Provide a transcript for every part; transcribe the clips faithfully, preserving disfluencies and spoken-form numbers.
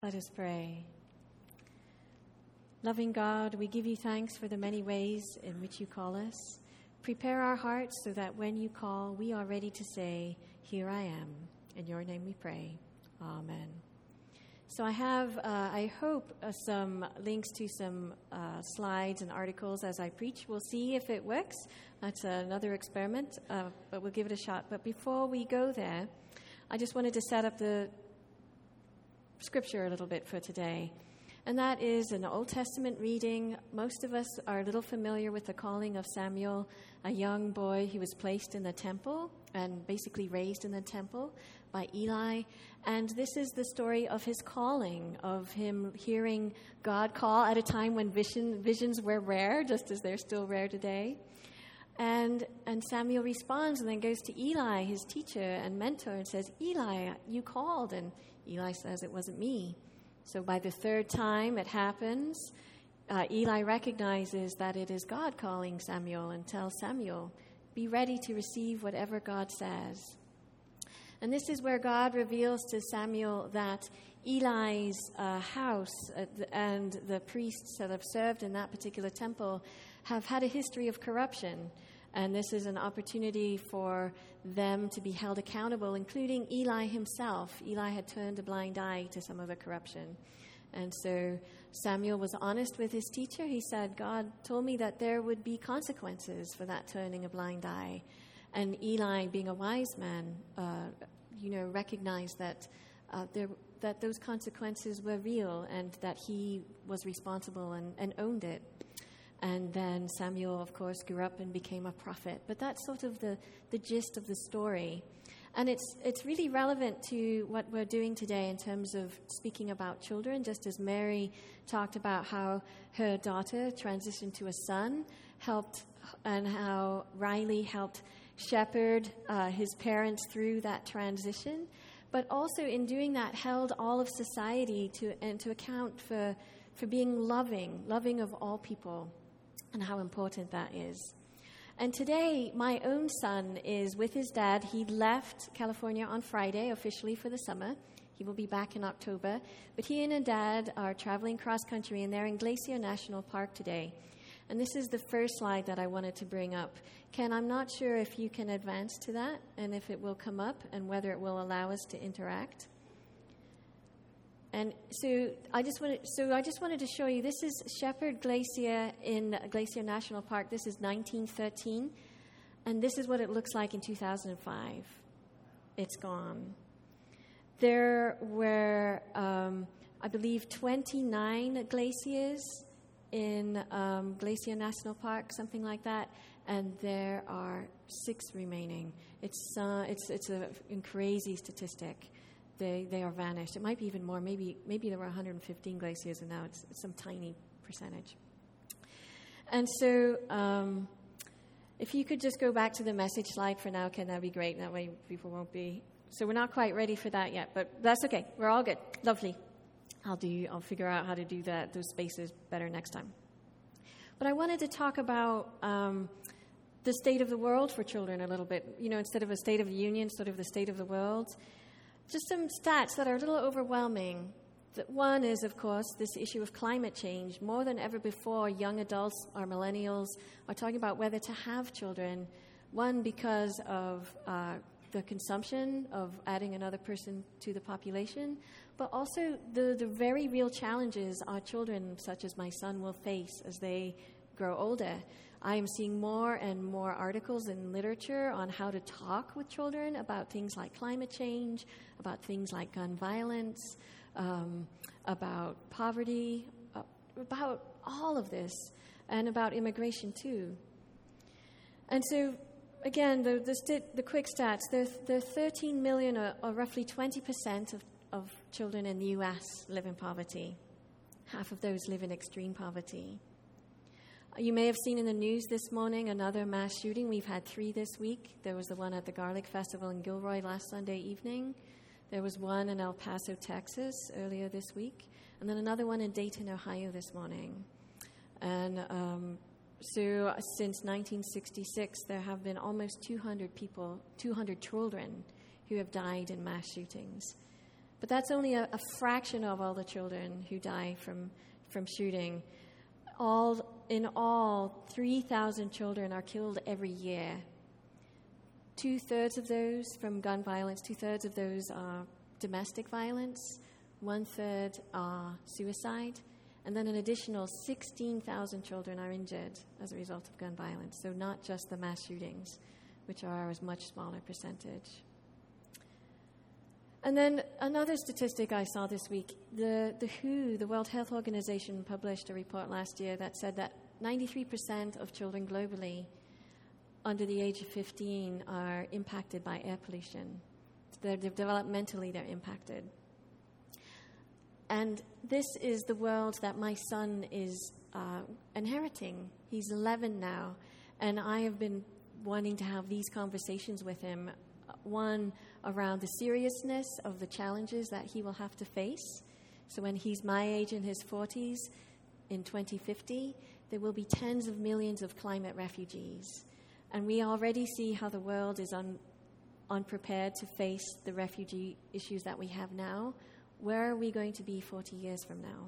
Let us pray. Loving God, we give you thanks for the many ways in which you call us. Prepare our hearts so that when you call, we are ready to say, "Here I am." In your name we pray. Amen. So I have, uh, I hope, uh, some links to some uh, slides and articles as I preach. We'll see if it works. That's another experiment, uh, but we'll give it a shot. But before we go there, I just wanted to set up the scripture a little bit for today. And that is an Old Testament reading. Most of us are a little familiar with the calling of Samuel, a young boy who was placed in the temple and basically raised in the temple by Eli. And this is the story of his calling, of him hearing God call at a time when vision, visions were rare, just as they're still rare today. And and Samuel responds and then goes to Eli, his teacher and mentor, and says, "Eli, you called." And Eli says, "It wasn't me." So by the third time it happens, uh, Eli recognizes that it is God calling Samuel and tells Samuel, "Be ready to receive whatever God says." And this is where God reveals to Samuel that Eli's uh, house uh, and the priests that have served in that particular temple have had a history of corruption. And this is an opportunity for them to be held accountable, including Eli himself. Eli had turned a blind eye to some of the corruption. And so Samuel was honest with his teacher. He said, "God told me that there would be consequences for that turning a blind eye." And Eli, being a wise man, uh, you know, recognized that uh, there, that those consequences were real and that he was responsible and, and owned it. And then Samuel, of course, grew up and became a prophet. But that's sort of the, the gist of the story. And it's it's really relevant to what we're doing today in terms of speaking about children, just as Mary talked about how her daughter transitioned to a son, helped, and how Riley helped shepherd uh, his parents through that transition. But also in doing that, held all of society to and to account for, for being loving, loving of all people, and how important that is. And today, my own son is with his dad. He left California on Friday, officially for the summer. He will be back in October. But he and his dad are traveling cross-country, and they're in Glacier National Park today. And this is the first slide that I wanted to bring up. Ken, I'm not sure if you can advance to that, and if it will come up, and whether it will allow us to interact. And so I just wanted, so I just wanted to show you, this is Shepherd Glacier in Glacier National Park. This is nineteen thirteen, and this is what it looks like in two thousand five. It's gone. There were, um, I believe, twenty-nine glaciers in um, Glacier National Park, something like that, and there are six remaining. It's uh, it's it's a, a crazy statistic. They they are vanished. It might be even more. Maybe maybe there were one hundred fifteen glaciers, and now it's, it's some tiny percentage. And so, um, if you could just go back to the message slide for now, Ken, that'd be great. That way, people won't be. So we're not quite ready for that yet, but that's okay. We're all good. Lovely. I'll do. I'll figure out how to do that. Those spaces better next time. But I wanted to talk about um, the state of the world for children a little bit. You know, instead of a state of the union, sort of the state of the world. Just some stats that are a little overwhelming. One is, of course, this issue of climate change. More than ever before, young adults or millennials are talking about whether to have children. One, because of uh, the consumption of adding another person to the population, but also the, the very real challenges our children, such as my son, will face as they grow older. I am seeing more and more articles in literature on how to talk with children about things like climate change, about things like gun violence, um, about poverty, uh, about all of this, and about immigration too. And so, again, the the, st- the quick stats, there, there are thirteen million, or, or roughly twenty percent of, of children in the U S live in poverty. Half of those live in extreme poverty. You may have seen in the news this morning another mass shooting. We've had three this week. There was the one at the Garlic Festival in Gilroy last Sunday evening. There was one in El Paso, Texas earlier this week. And then another one in Dayton, Ohio this morning. And um, so since nineteen sixty-six, there have been almost two hundred people, two hundred children who have died in mass shootings. But that's only a, a fraction of all the children who die from, from shooting. All in all, three thousand children are killed every year. Two-thirds of those from gun violence, two-thirds of those are domestic violence, one-third are suicide, and then an additional sixteen thousand children are injured as a result of gun violence. So not just the mass shootings, which are a much smaller percentage. And then another statistic I saw this week, the, the W H O, the World Health Organization, published a report last year that said that ninety-three percent of children globally under the age of fifteen are impacted by air pollution. They're, they're developmentally, they're impacted. And this is the world that my son is uh, inheriting. He's eleven now, and I have been wanting to have these conversations with him. One, around the seriousness of the challenges that he will have to face. So when he's my age in his forties, in twenty fifty, there will be tens of millions of climate refugees. And we already see how the world is un, unprepared to face the refugee issues that we have now. Where are we going to be forty years from now?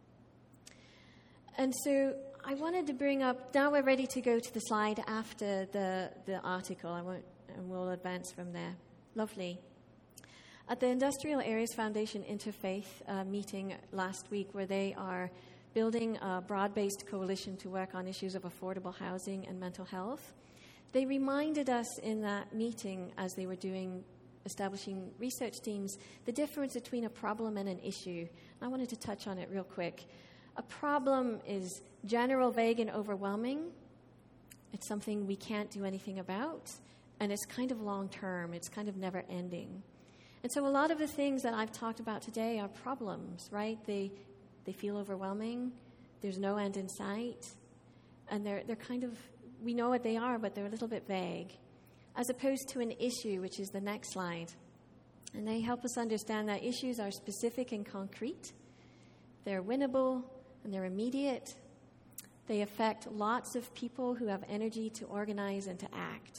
And so I wanted to bring up, now we're ready to go to the slide after the, the article. I won't, and we'll advance from there. Lovely. At the Industrial Areas Foundation Interfaith uh, meeting last week, where they are building a broad-based coalition to work on issues of affordable housing and mental health, they reminded us in that meeting, as they were doing, establishing research teams, the difference between a problem and an issue. I wanted to touch on it real quick. A problem is general, vague, and overwhelming. It's something we can't do anything about. And it's kind of long-term. It's kind of never-ending. And so a lot of the things that I've talked about today are problems, right? They they feel overwhelming. There's no end in sight. And they're they're kind of, we know what they are, but they're a little bit vague. As opposed to an issue, which is the next slide. And they help us understand that issues are specific and concrete. They're winnable, and they're immediate. They affect lots of people who have energy to organize and to act.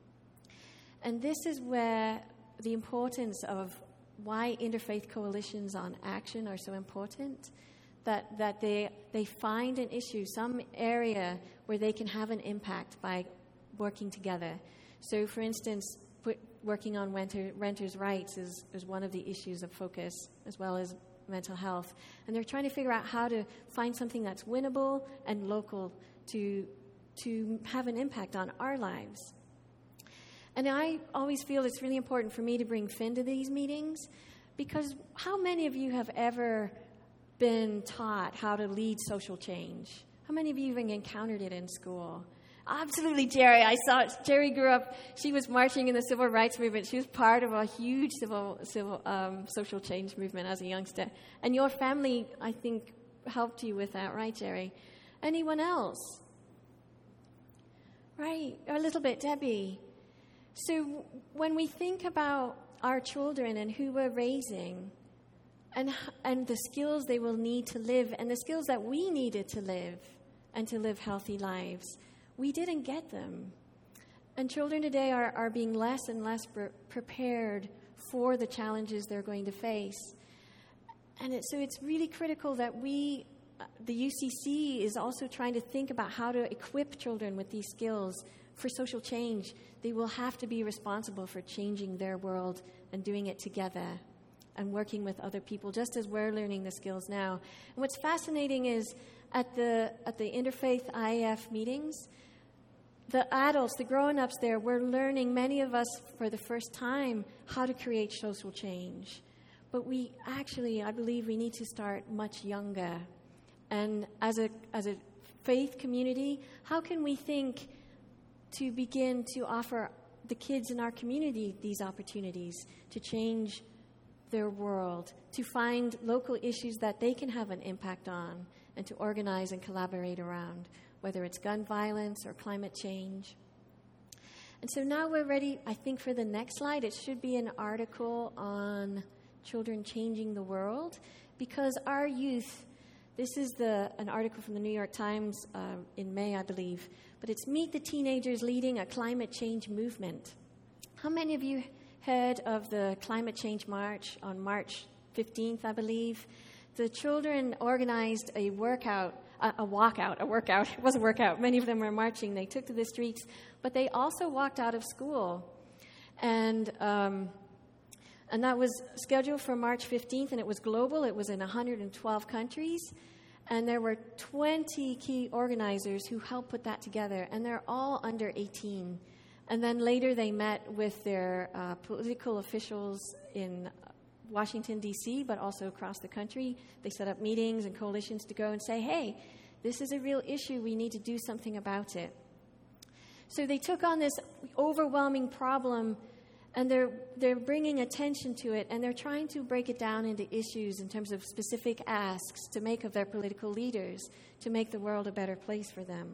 And this is where the importance of why interfaith coalitions on action are so important, that, that they, they find an issue, some area where they can have an impact by working together. So, for instance, put, working on renter, renters' rights is, is one of the issues of focus, as well as mental health. And they're trying to figure out how to find something that's winnable and local to, to have an impact on our lives. And I always feel it's really important for me to bring Finn to these meetings, because how many of you have ever been taught how to lead social change? How many of you even encountered it in school? Absolutely, Jerry. I saw it. Jerry grew up, she was marching in the civil rights movement. She was part of a huge civil, civil um, social change movement as a youngster. And your family, I think, helped you with that, right, Jerry? Anyone else? Right, a little bit, Debbie. So when we think about our children and who we're raising and and the skills they will need to live and the skills that we needed to live and to live healthy lives, we didn't get them. And children today are, are being less and less pre- prepared for the challenges they're going to face. And it, so it's really critical that we, the U C C is also trying to think about how to equip children with these skills for social change. They will have to be responsible for changing their world and doing it together and working with other people, just as we're learning the skills now. And what's fascinating is at the at the Interfaith I A F meetings, the adults, the grown-ups there, we're learning, many of us for the first time, how to create social change. But we actually, I believe we need to start much younger. And as a as a faith community, how can we think to begin to offer the kids in our community these opportunities to change their world, to find local issues that they can have an impact on, and to organize and collaborate around, whether it's gun violence or climate change. And so now we're ready, I think, for the next slide. It should be an article on children changing the world, because our youth, this is the an article from the New York Times uh, in May, I believe, but it's Meet the Teenagers Leading a Climate Change Movement. How many of you heard of the Climate Change March on March fifteenth, I believe, the children organized a workout, a, a walkout, a workout. It was a workout. Many of them were marching. They took to the streets, but they also walked out of school. And um, and that was scheduled for March fifteenth, and it was global. It was in one hundred twelve countries. And there were twenty key organizers who helped put that together, and they're all under eighteen. And then later they met with their uh, political officials in Washington, D C, but also across the country. They set up meetings and coalitions to go and say, hey, this is a real issue. We need to do something about it. So they took on this overwhelming problem, and they're they're bringing attention to it, and they're trying to break it down into issues in terms of specific asks to make of their political leaders, to make the world a better place for them.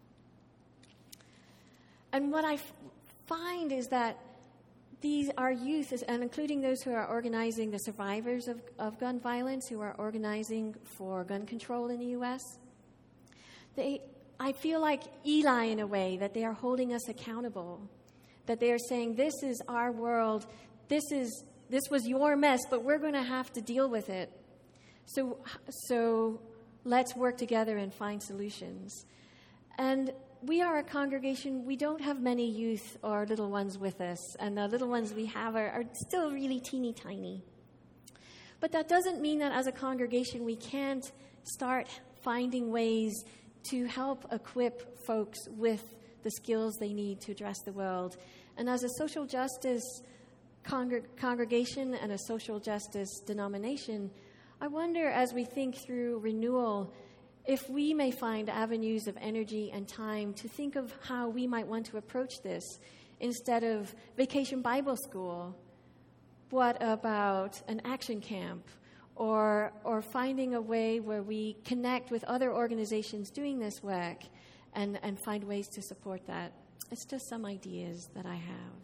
And what I f- find is that these, our youth, is, and including those who are organizing, the survivors of, of gun violence, who are organizing for gun control in the U S, they, I feel like Eli in a way, that they are holding us accountable, that they are saying, this is our world, this is this was your mess, but we're going to have to deal with it. So, so let's work together and find solutions. And we are a congregation, we don't have many youth or little ones with us, and the little ones we have are, are still really teeny tiny. But that doesn't mean that as a congregation we can't start finding ways to help equip folks with the skills they need to address the world. And as a social justice congreg- congregation and a social justice denomination, I wonder, as we think through renewal, if we may find avenues of energy and time to think of how we might want to approach this instead of Vacation Bible School. What about an action camp? Or, or finding a way where we connect with other organizations doing this work and, and find ways to support that. It's just some ideas that I have.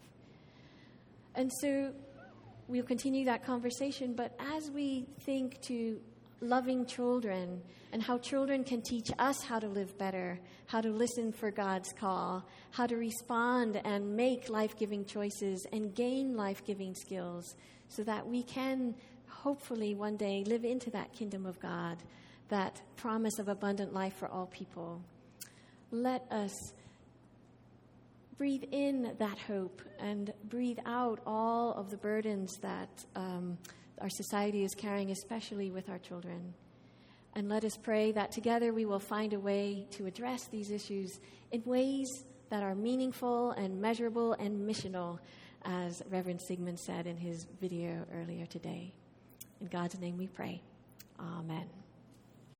And so we'll continue that conversation, but as we think to loving children and how children can teach us how to live better, how to listen for God's call, how to respond and make life-giving choices and gain life-giving skills so that we can hopefully one day live into that kingdom of God, that promise of abundant life for all people. Let us breathe in that hope and breathe out all of the burdens that um, our society is carrying, especially with our children. And let us pray that together we will find a way to address these issues in ways that are meaningful and measurable and missional, as Reverend Sigmund said in his video earlier today. In God's name we pray. Amen.